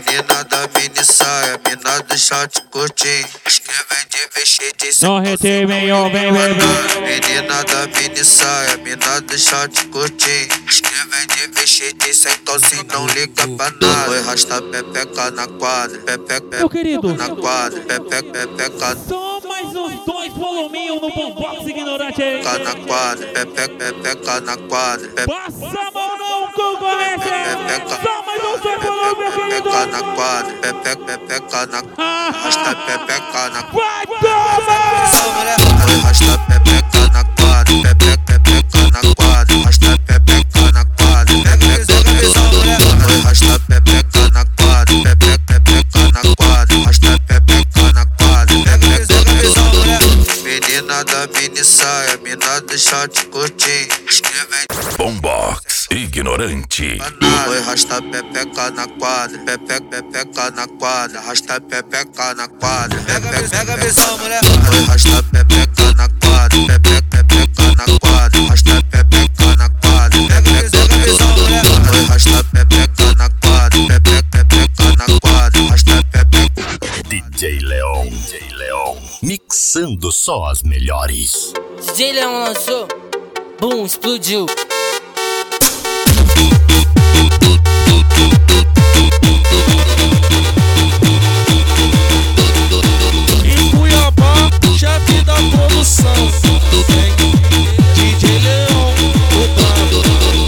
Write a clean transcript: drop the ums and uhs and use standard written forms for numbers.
Menina da mini saia, mina do short curtinho. Escreve de vestir de Não retém, vem, ó, vem, vem, vem. Menina da mini saia, mina do short curtinho. Escreve de vestir de sem calcinha, não liga pra nada. Foi rasta pepeca na quadra, pepeca, Meu querido, na quadra, pepeca. só mais uns 2 voluminhos no Bombox ignorante aí. Na quadra, pepeca na quadra, Passa a mão não, concorrente. Só mais uns 2 voluminhos, meu querido. na quadra, pepeca na quadra, rasta pepeca na quadra. Vai tomar! Foi rasta pepeca na quadra, pepeca na quadra, rasta pepeca na quadra, foi rasta pepeca na quadra, pepeca na quadra, rasta pepeca na quadra. Menina da mini saia, mina do short curtinho. Escreve Bombox ignorante. foi rasta pepeca na quadra, pepeca na quadra, rasta pepeca na quadra, Pega a visão, mulher. foi rasta pepeca na quadra, pepeca na quadra, rasta pepeca na quadra, Pega a visão, mulher. foi rasta pepeca na quadra, pepeca na quadra, rasta pepeca. DJ Leon, mixando só as melhores. DJ Leon lançou, boom, explodiu.